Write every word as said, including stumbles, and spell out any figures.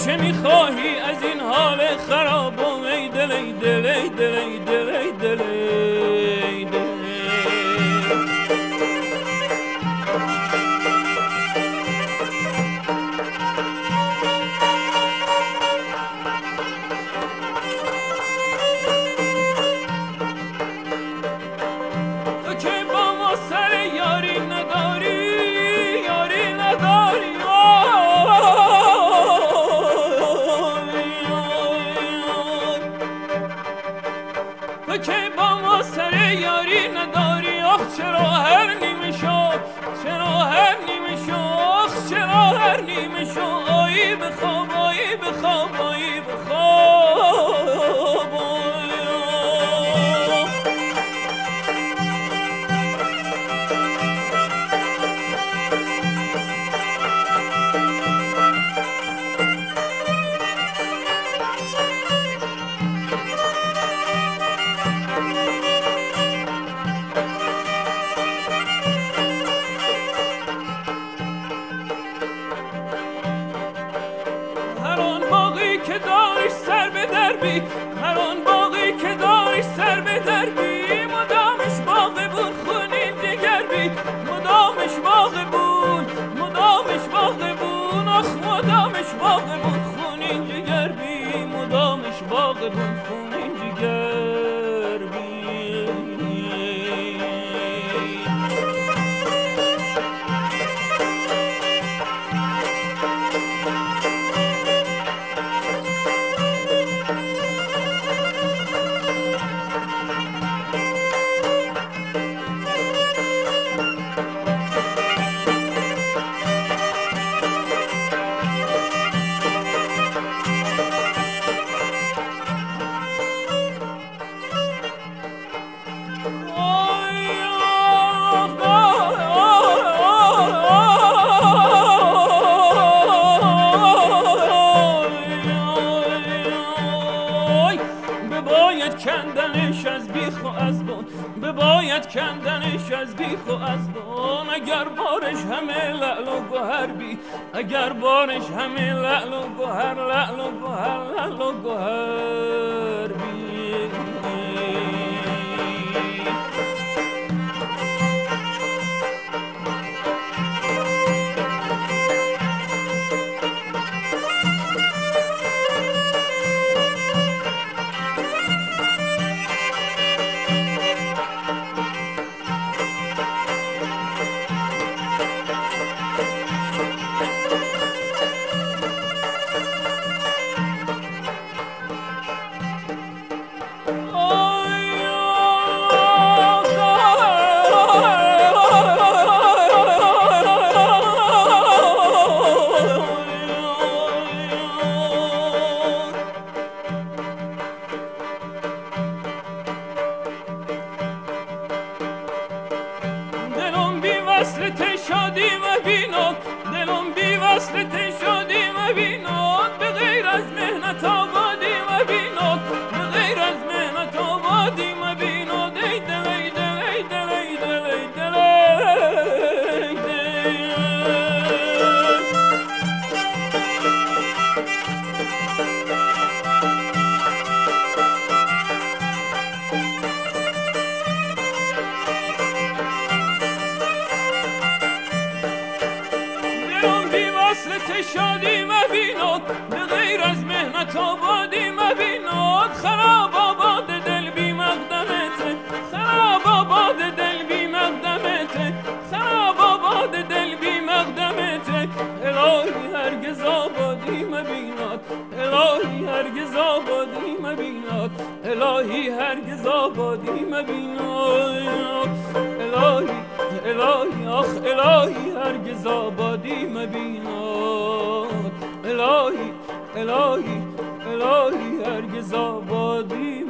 چه میخواهی از این حال خراب و ای دل ای دل ای دل ای دل ای دل ای دل چرا هر نیمه شو چرا هر نیمه شو چرا هر نیمه شو آیی بخواب آیی بخواب آیی بخواب که داریش سر به دربی هر آن باقی که داریش سر به دربی مدامش باقی بود خونین جگر بی مدامش باقی بود مدامش باقی بود آخ مدامش باقی بود خونین جگر بی مدامش باقی بود خونین جگر بی کندنش از بیخ و از بون بباید کندنش از بیخ و از بون اگر بارش همه لعل و گوهر بی اگر بارش همه لعل و گوهر لعل و گوهر لعل و گوهر بی وصل شادی و بیناد دلم بی وصل شادی و بیناد به غیر از مهنت آبادی و بیناد به غیر از مهنت آبادی و بیناد ای دل ای دل ای دل ای دل ای دل ای دل شادی و بیناد به غیر از مهنت آبادی و بیناد خراب آباد دل بی مقدمت خراب آباد دل بی مقدمت خراب آباد دل بی مقدمت الهی هرگز آبادی مبیناد الهی هرگز آبادی مبیناد الهی هرگز آبادی مبیناد الهی الهی آخ الهی هرگز آبادی مبیناد الهی الهی الهی هرگز آبادی